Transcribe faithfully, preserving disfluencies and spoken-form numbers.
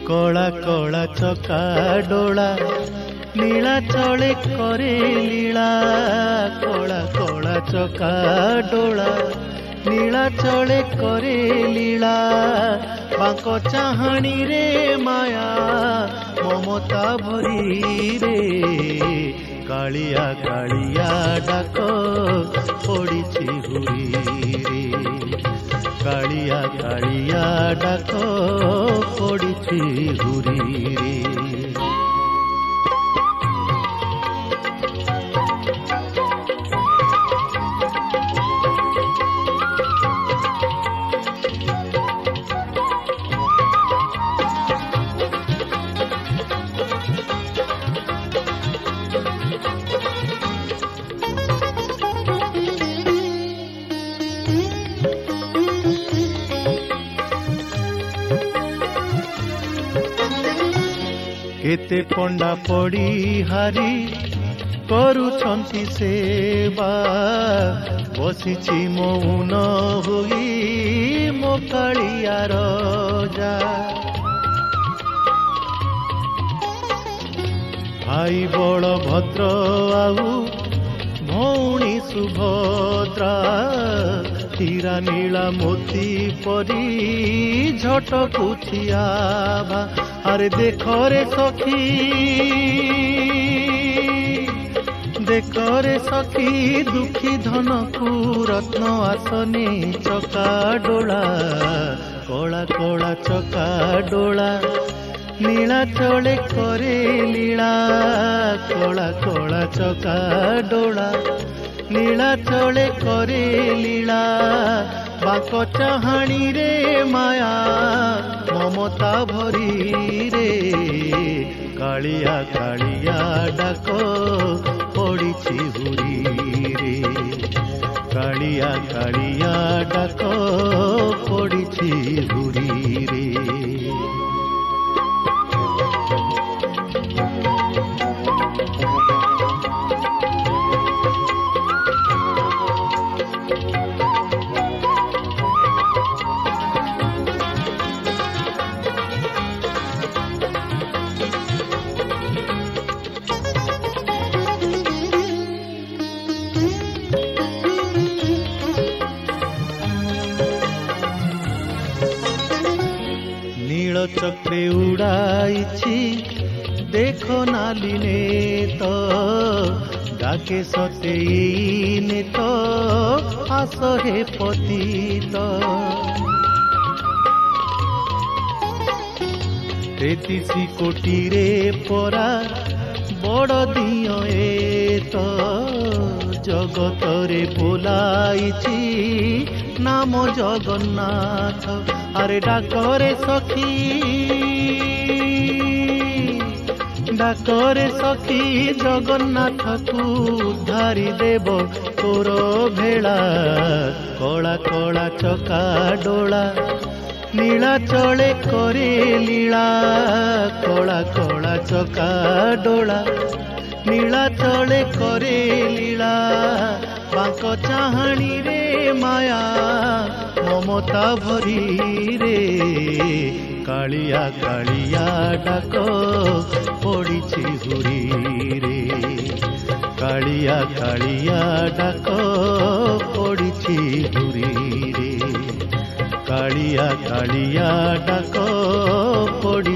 कला कला चका डोला लीला चले करे लीला कला कला चका डोला लीला चले करे लीला बांको चाहणी रे माया ममता भरी रे कालिया कालिया डाक पड़िछि हुरी रे कालिया कालिया डाक पड़िछि हुरी रे केते पंडा पड़ी हारी करुछंती सेवा बसिछि मौन होई मो कालिया रजा भाई बलभद्र आउ भौणी सुभद्रा हीरा नीला मोती परी झटकुछिया अरे देखो रे सखी देखो रे सखी दुखी धन को रत्न आसने चका डोला कला कला चका डोला लीला चले करे लीला कला कला चका डोला लीला चले करे लीला बाको चाहणी रे माया ममता भरी रे कालिया कालिया डाक पड़िछि हुरी रे कालिया कालिया डाक पड़िछि हुरी रे चक्रे उड़ाई देखो नालिने तो डाके सतेने तो आस हे पति तो तेतीसी कोटी रे परा बड़ दियो ए तो जगत रे बोलाई नाम जगन्नाथ अरे डाकरे सखी डाकरे सखी जगन्नाथ को धारी देव तोर भेला कला कला चका डोला लीला चले करे लीला कला कला चका डोला लीला चले करे लीला बांको चाहणी रे माया ममता भरी रे कालिया कालिया डाक पड़िछि हुरी रे कालिया कालिया डाक पड़िछि हुरी रे कालिया कालिया डाक पड़ि